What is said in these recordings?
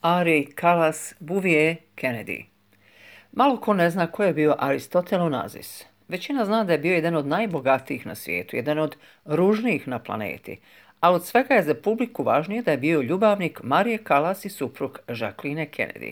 Ari Kalas Bouvier Kennedy. Malo ko ne zna ko je bio Aristotel Onazis. Većina zna da je bio jedan od najbogatijih na svijetu, jedan od ružnijih na planeti, a od svega je za publiku važnije da je bio ljubavnik Marije Kalas i suprug Jacqueline Kennedy.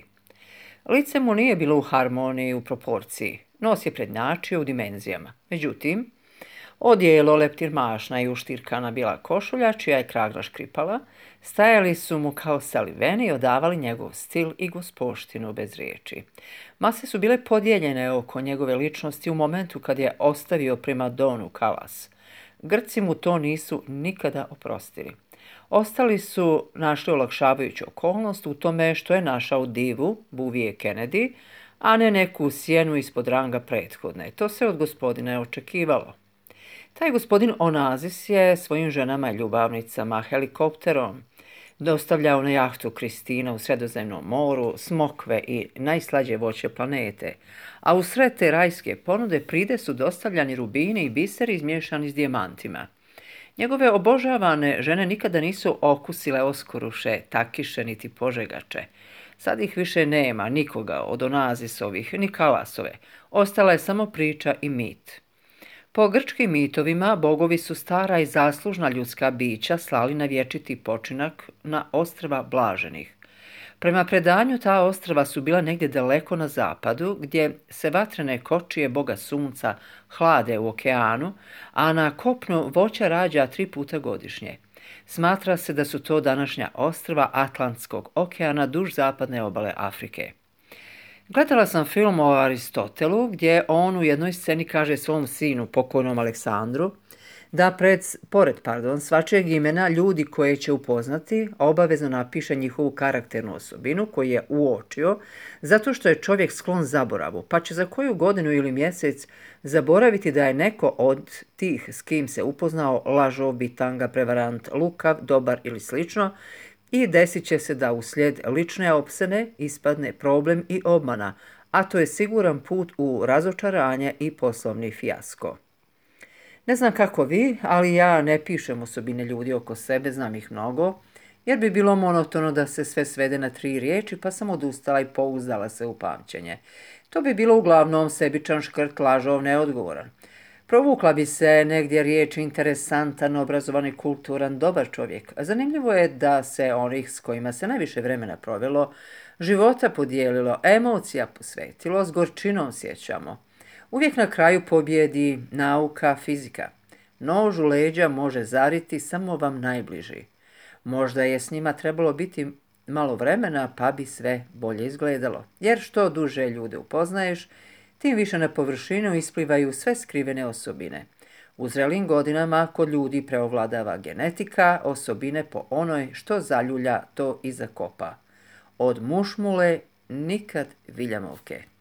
Lice mu nije bilo u harmoniji, u proporciji, nos je prednjačio u dimenzijama. Međutim, odijelo, leptirmašna i uštirkana bila košulja, čija je kragla škripala, stajali su mu kao saliveni i odavali njegov stil i gospoštinu bez riječi. Mase su bile podijeljene oko njegove ličnosti u momentu kad je ostavio primadonu Kalas. Grci mu to nisu nikada oprostili. Ostali su našli olakšavajuću okolnost u tome što je našao divu, Bouvier Kennedy, a ne neku sjenu ispod ranga prethodne. To se od gospodina očekivalo. Taj gospodin Onazis je svojim ženama i ljubavnicama helikopterom dostavljao na jahtu Kristina u Sredozemnom moru smokve i najslađe voće planete, a u sred te rajske ponude pride su dostavljani rubini i biseri izmiješani s dijamantima. Njegove obožavane žene nikada nisu okusile oskoruše, takiše niti požegače. Sad ih više nema, nikoga od Onazisovih, ni Kalasove. Ostala je samo priča i mit. Po grčkim mitovima, bogovi su stara i zaslužna ljudska bića slali na vječiti počinak na ostrva blaženih. Prema predanju, ta ostrva su bila negdje daleko na zapadu, gdje se vatrene kočije boga sunca hlade u okeanu, a na kopnu voća rađa 3 puta godišnje. Smatra se da su to današnja ostrva Atlantskog okeana duž zapadne obale Afrike. Gledala sam film o Aristotelu gdje on u jednoj sceni kaže svom sinu, pokojnom Aleksandru, da pored svačijeg imena ljudi koje će upoznati obavezno napiše njihovu karakternu osobinu koju je uočio, zato što je čovjek sklon zaboravu, pa će za koju godinu ili mjesec zaboraviti da je neko od tih s kim se upoznao lažov, bitanga, prevarant, lukav, dobar ili slično, i desit će se da uslijed lične opsene ispadne problem i obmana, a to je siguran put u razočaranje i poslovni fijasko. Ne znam kako vi, ali ja ne pišem osobine ljudi oko sebe, znam ih mnogo, jer bi bilo monotono da se sve svede na 3 riječi, pa sam odustala i pouzdala se u pamćenje. To bi bilo uglavnom sebičan, škrt, lažov, neodgovoran. Provukla bi se negdje riječ interesantan, obrazovan i kulturan, dobar čovjek. Zanimljivo je da se onih s kojima se najviše vremena provelo, života podijelilo, emocija posvetilo, s gorčinom sjećamo. Uvijek na kraju pobjedi nauka, fizika. Nož u leđa može zariti samo vam najbliži. Možda je s njima trebalo biti malo vremena, pa bi sve bolje izgledalo. Jer što duže ljude upoznaješ, tim više na površinu isplivaju sve skrivene osobine. U zrelim godinama kod ljudi preovladava genetika, osobine po onoj što zaljulja, to i zakopa. Od mušmule nikad viljamovke.